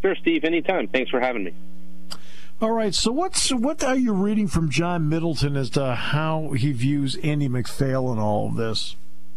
Sure, Steve, anytime. Thanks for having me. All right, so what are you reading from John Middleton as to how he views Andy MacPhail in all of this?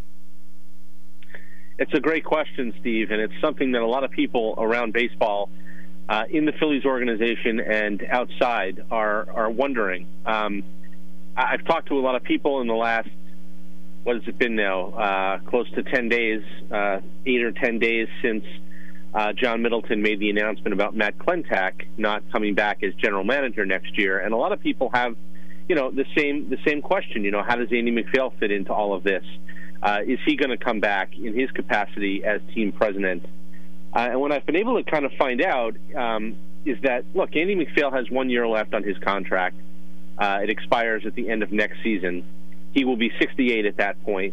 It's a great question, Steve, and it's something that a lot of people around baseball in the Phillies organization and outside are wondering. I've talked to a lot of people in the last, what has it been now, close to 10 days, 8 or 10 days since John Middleton made the announcement about Matt Klentak not coming back as general manager next year. And a lot of people have, the same question, how does Andy MacPhail fit into all of this? Is he going to come back in his capacity as team president? And what I've been able to kind of find out is that, look, Andy MacPhail has 1 year left on his contract. It expires at the end of next season. He will be 68 at that point.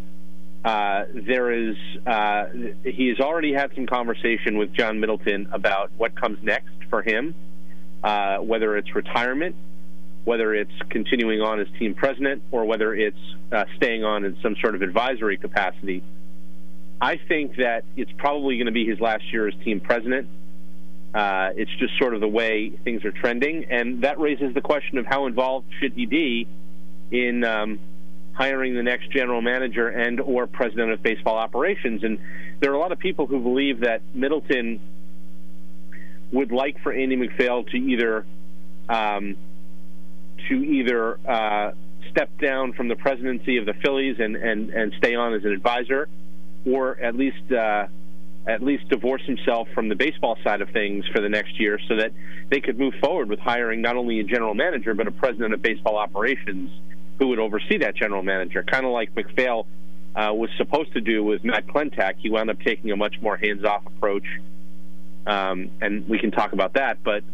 He has already had some conversation with John Middleton about what comes next for him, whether it's retirement, whether it's continuing on as team president, or whether it's staying on in some sort of advisory capacity. I think that it's probably going to be his last year as team president. It's just sort of the way things are trending, and that raises the question of how involved should he be in hiring the next general manager and or president of baseball operations. And there are a lot of people who believe that Middleton would like for Andy MacPhail to either step down from the presidency of the Phillies and stay on as an advisor, or at least divorce himself from the baseball side of things for the next year, so that they could move forward with hiring not only a general manager but a president of baseball operations who would oversee that general manager, kind of like MacPhail was supposed to do with Matt Klentak. He wound up taking a much more hands-off approach, and we can talk about that. But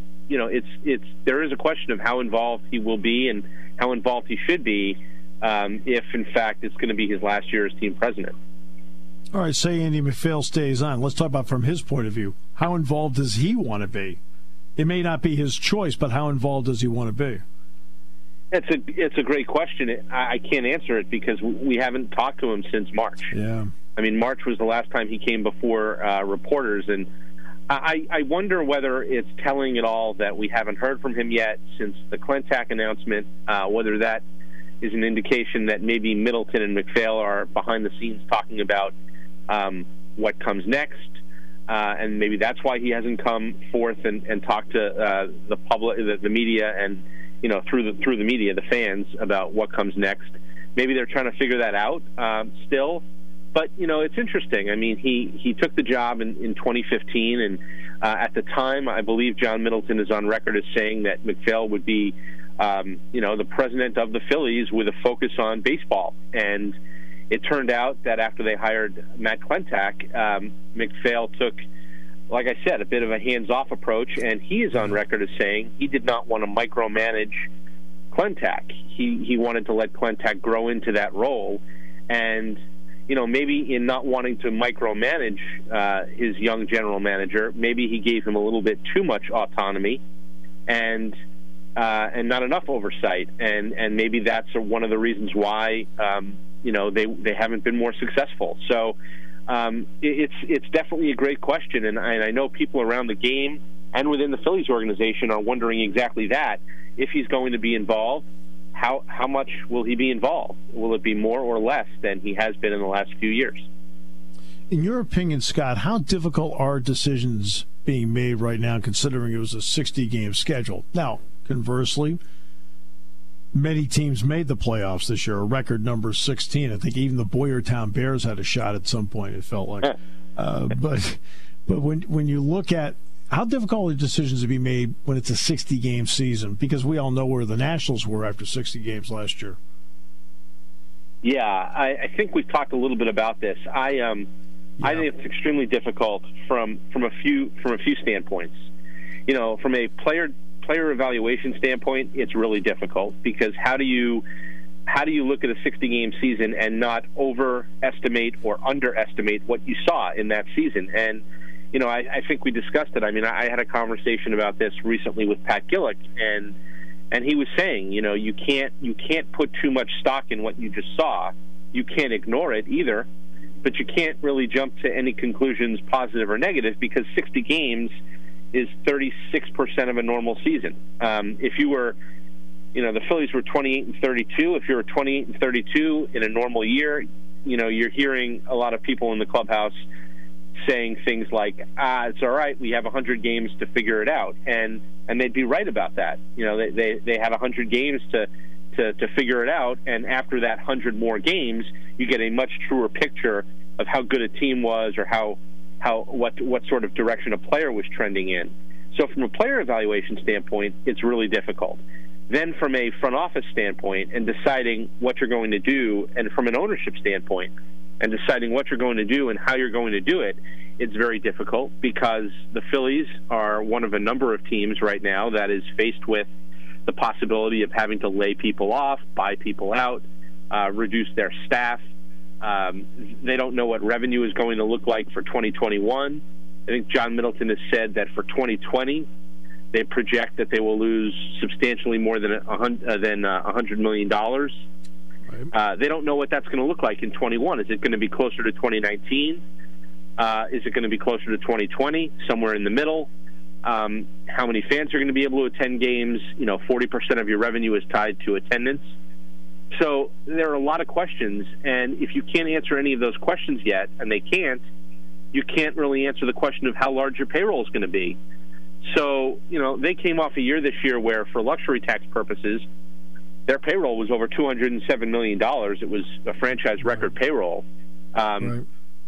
there is a question of how involved he will be and how involved he should be if, in fact, it's going to be his last year as team president. All right, say Andy MacPhail stays on. Let's talk about from his point of view. How involved does he want to be? It may not be his choice, but how involved does he want to be? It's a great question. I can't answer it because we haven't talked to him since March. Yeah. I mean, March was the last time he came before reporters, and I wonder whether it's telling at all that we haven't heard from him yet since the Klentak announcement, whether that is an indication that maybe Middleton and MacPhail are behind the scenes talking about what comes next, and maybe that's why he hasn't come forth and talked to the public, the media, and through the media, the fans, about what comes next. Maybe they're trying to figure that out still. But, it's interesting. I mean, he took the job in 2015, and at the time, I believe John Middleton is on record as saying that MacPhail would be, the president of the Phillies with a focus on baseball. And it turned out that after they hired Matt Klentak, MacPhail took, like I said, a bit of a hands-off approach, and he is on record as saying he did not want to micromanage Klentak. He wanted to let Klentak grow into that role, and maybe in not wanting to micromanage his young general manager, maybe he gave him a little bit too much autonomy and not enough oversight, and maybe that's one of the reasons why they haven't been more successful. So it's definitely a great question, and I know people around the game and within the Phillies organization are wondering exactly that. If he's going to be involved, how much will he be involved? Will it be more or less than he has been in the last few years? In your opinion, Scott, how difficult are decisions being made right now, considering it was a 60-game schedule? Now, conversely, many teams made the playoffs this year, a record number 16. I think even the Boyertown Bears had a shot at some point, it felt like. But when you look at how difficult are decisions to be made when it's a 60-game season? Because we all know where the Nationals were after 60 games last year. Yeah, I think we've talked a little bit about this. I think it's extremely difficult from a few standpoints. From a player evaluation standpoint, it's really difficult because how do you look at a 60-game season and not overestimate or underestimate what you saw in that season? And I think we discussed it. I mean, I had a conversation about this recently with Pat Gillick, and he was saying, you can't put too much stock in what you just saw. You can't ignore it either, but you can't really jump to any conclusions, positive or negative, because 60 games is 36% of a normal season. If you were, the Phillies were 28-32. If you were 28-32 in a normal year, you're hearing a lot of people in the clubhouse saying things like, it's all right, we have 100 games to figure it out. And they'd be right about that. They have 100 games to figure it out, and after that 100 more games, you get a much truer picture of how good a team was or what sort of direction a player was trending in. So from a player evaluation standpoint, it's really difficult. Then from a front office standpoint and deciding what you're going to do, and from an ownership standpoint and deciding what you're going to do and how you're going to do it, it's very difficult because the Phillies are one of a number of teams right now that is faced with the possibility of having to lay people off, buy people out, reduce their staff. They don't know what revenue is going to look like for 2021. I think John Middleton has said that for 2020, they project that they will lose substantially more than $100 million. Right. They don't know what that's going to look like in 21. Is it going to be closer to 2019? Is it going to be closer to 2020? Somewhere in the middle? How many fans are going to be able to attend games? 40% of your revenue is tied to attendance. So there are a lot of questions, and if you can't answer any of those questions yet, and they can't, you can't really answer the question of how large your payroll is going to be. So, they came off a year this year where, for luxury tax purposes, their payroll was over $207 million. It was a franchise record payroll. Right.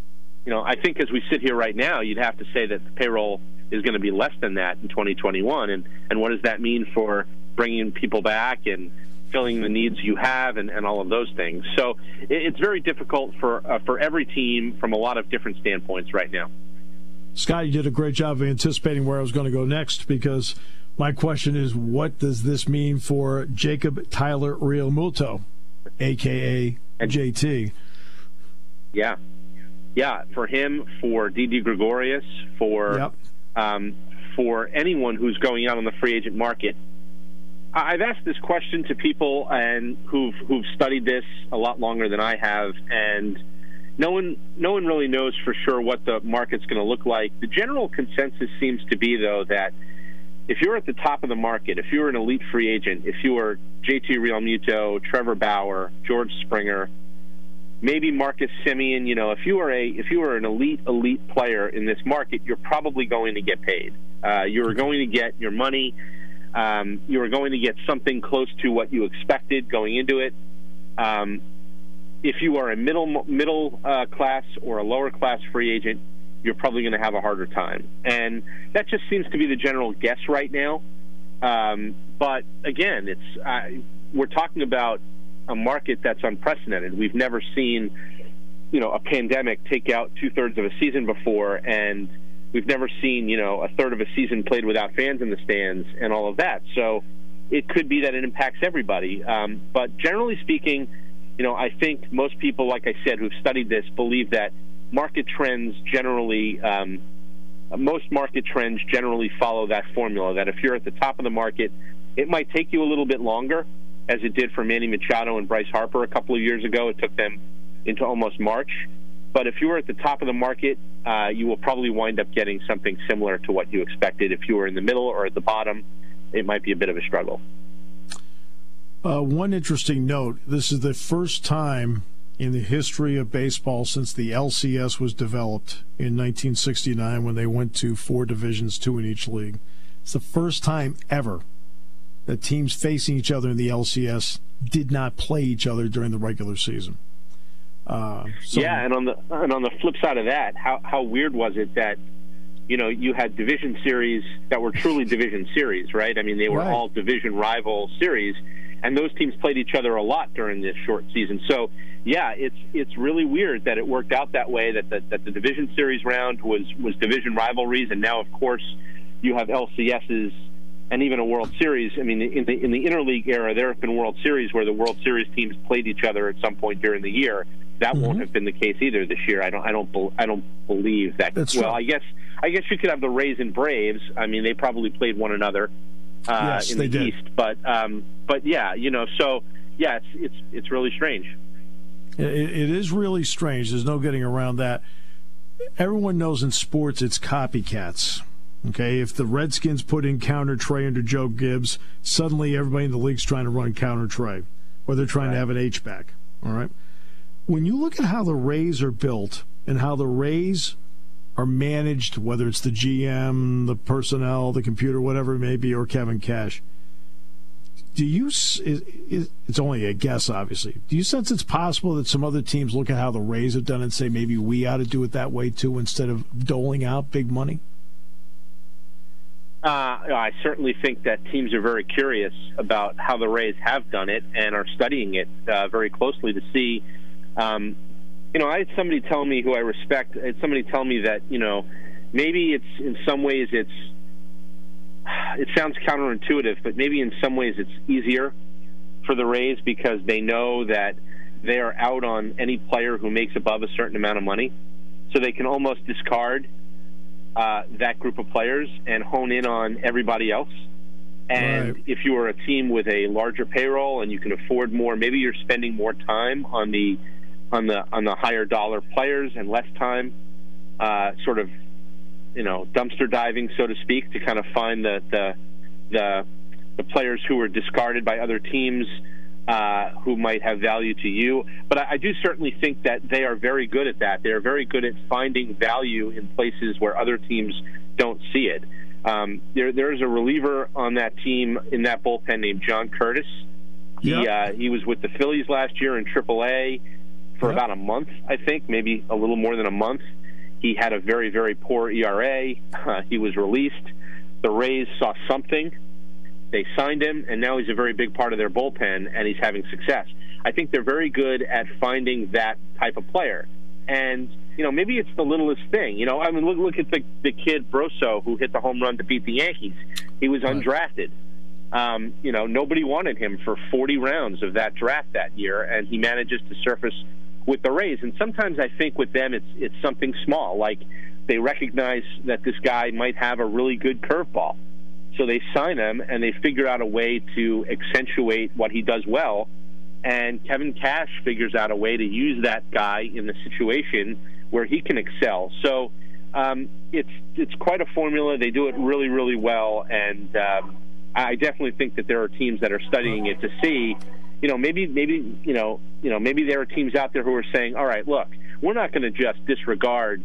I think as we sit here right now, you'd have to say that the payroll is going to be less than that in 2021. And what does that mean for bringing people back and filling the needs you have and all of those things? So it's very difficult for every team from a lot of different standpoints right now. Scott, you did a great job of anticipating where I was going to go next, because my question is, what does this mean for Jacob Tyler Realmuto, a.k.a. JT? Yeah, for him, for Didi Gregorius, for anyone who's going out on the free agent market. I've asked this question to people and who've studied this a lot longer than I have, and no one really knows for sure what the market's going to look like. The general consensus seems to be, though, that if you're at the top of the market, if you're an elite free agent, if you are JT Realmuto, Trevor Bauer, George Springer, maybe Marcus Semien, if you are an elite player in this market, you're probably going to get paid. You're going to get your money. You are going to get something close to what you expected going into it. If you are a middle class or a lower class free agent, you're probably going to have a harder time. And that just seems to be the general guess right now. But again, we're talking about a market that's unprecedented. We've never seen, a pandemic take out 2/3 of a season before, and we've never seen, a third of a season played without fans in the stands and all of that. So it could be that it impacts everybody. But generally speaking, I think most people, like I said, who've studied this, believe that market trends generally, most market trends generally follow that formula, that if you're at the top of the market, it might take you a little bit longer, as it did for Manny Machado and Bryce Harper a couple of years ago. It took them into almost March. But if you were at the top of the market, you will probably wind up getting something similar to what you expected. If you were in the middle or at the bottom, it might be a bit of a struggle. One interesting note, this is the first time in the history of baseball since the LCS was developed in 1969, when they went to 4 divisions, 2 in each league. It's the first time ever that teams facing each other in the LCS did not play each other during the regular season. And on the flip side of that, how weird was it that you had division series that were truly division series, right? I mean, they were all division rival series, and those teams played each other a lot during this short season. So, yeah, it's really weird that it worked out that way, that the division series round was division rivalries, and now, of course, you have LCSs and even a World Series. I mean, in the interleague era, there have been World Series where the World Series teams played each other at some point during the year. That won't have been the case either this year. I don't believe that. That's true. I guess you could have the Rays and Braves. I mean, they probably played one another in the East. But yeah, so yeah, it's really strange. It is really strange. There's no getting around that. Everyone knows in sports it's copycats. Okay, if the Redskins put in counter Trey under Joe Gibbs, suddenly everybody in the league's trying to run counter Trey, or they're trying to have an H-back. All right. When you look at how the Rays are built and how the Rays are managed, whether it's the GM, the personnel, the computer, whatever it may be, or Kevin Cash, do you? It's only a guess, obviously. Do you sense it's possible that some other teams look at how the Rays have done it and say maybe we ought to do it that way too, instead of doling out big money? I certainly think that teams are very curious about how the Rays have done it and are studying it very closely to see. I had somebody tell me, who I respect, somebody tell me that, maybe it's in some ways it sounds counterintuitive, but maybe in some ways it's easier for the Rays because they know that they are out on any player who makes above a certain amount of money. So they can almost discard that group of players and hone in on everybody else. And right. If you are a team with a larger payroll and you can afford more, maybe you're spending more time on the higher dollar players and less time dumpster diving, so to speak, to kind of find the players who are discarded by other teams who might have value to you. But I do certainly think that they are very good at that. They're very good at finding value in places where other teams don't see it. There's a reliever on that team in that bullpen named John Curtis. Yep. He was with the Phillies last year in AAA for about a month, I think, maybe a little more than a month. He had a very, very poor ERA. He was released. The Rays saw something. They signed him, and now he's a very big part of their bullpen, and he's having success. I think they're very good at finding that type of player. And, maybe it's the littlest thing. Look at the kid Brosso who hit the home run to beat the Yankees. He was undrafted. Nobody wanted him for 40 rounds of that draft that year, and he manages to surface with the Rays. And sometimes I think with them it's something small, like they recognize that this guy might have a really good curveball. So they sign him, and they figure out a way to accentuate what he does well. And Kevin Cash figures out a way to use that guy in the situation where he can excel. So it's quite a formula. They do it really, really well. And I definitely think that there are teams that are studying it to see, maybe there are teams out there who are saying, all right, look, we're not going to just disregard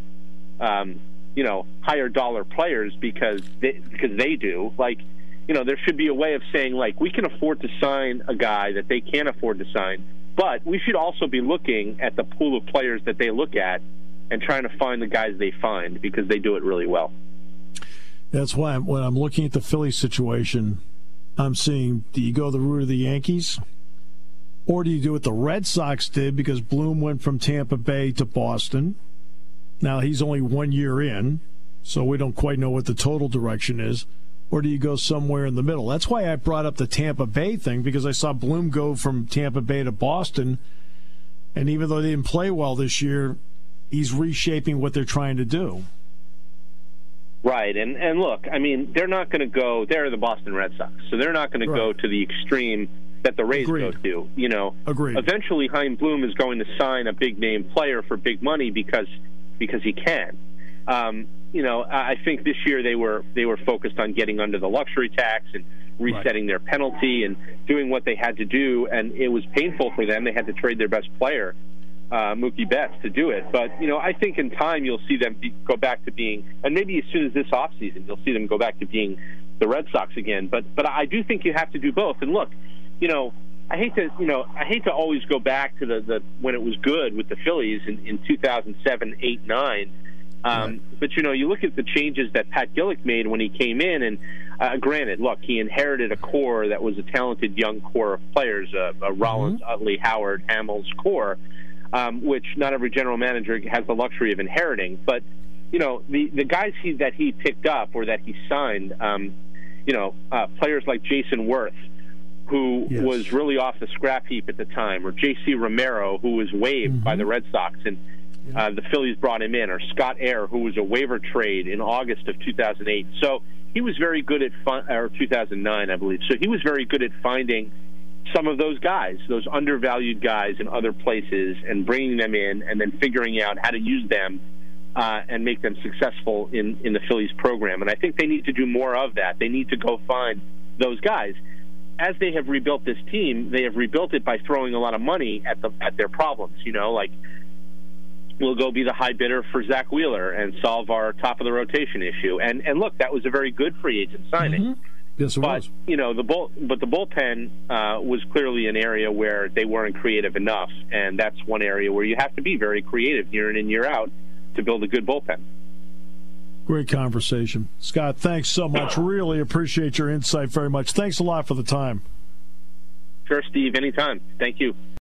higher dollar players because they do. There should be a way of saying, we can afford to sign a guy that they can't afford to sign, but we should also be looking at the pool of players that they look at and trying to find the guys they find because they do it really well. That's why when I'm looking at the Phillies situation, I'm seeing, do you go the route of the Yankees? Or do you do what the Red Sox did because Bloom went from Tampa Bay to Boston? Now, he's only 1 year in, so we don't quite know what the total direction is. Or do you go somewhere in the middle? That's why I brought up the Tampa Bay thing, because I saw Bloom go from Tampa Bay to Boston, and even though they didn't play well this year, he's reshaping what they're trying to do. Right, and look, they're not going to go – they're the Boston Red Sox, so they're not going to go to the extreme that the Rays go to. Agreed. Eventually Chaim Bloom is going to sign a big-name player for big money because he can. I think this year they were focused on getting under the luxury tax and resetting their penalty and doing what they had to do, and it was painful for them. They had to trade their best player, Mookie Betts, to do it. But, I think in time you'll see them go back to being, and maybe as soon as this offseason, you'll see them go back to being the Red Sox again. But I do think you have to do both. And look, I hate to always go back to the when it was good with the Phillies in 2007, 8, 9. But, you look at the changes that Pat Gillick made when he came in, and granted, look, he inherited a core that was a talented young core of players, a Rollins, Utley, Howard, Hamels core, which not every general manager has the luxury of inheriting. But, the guys that he picked up or that he signed, players like Jason Worth, who was really off the scrap heap at the time, or J.C. Romero, who was waived by the Red Sox, and the Phillies brought him in, or Scott Air, who was a waiver trade in August of 2008. So he was very good at, or 2009, I believe. So he was very good at finding some of those guys, those undervalued guys in other places, and bringing them in and then figuring out how to use them and make them successful in the Phillies program. And I think they need to do more of that. They need to go find those guys. As they have rebuilt this team, they have rebuilt it by throwing a lot of money at their problems. Like we'll go be the high bidder for Zach Wheeler and solve our top of the rotation issue. And look, that was a very good free agent signing. Mm-hmm. Yes, it was. The bullpen was clearly an area where they weren't creative enough, and that's one area where you have to be very creative year in and year out to build a good bullpen. Great conversation. Scott, thanks so much. Really appreciate your insight very much. Thanks a lot for the time. Sure, Steve. Anytime. Thank you.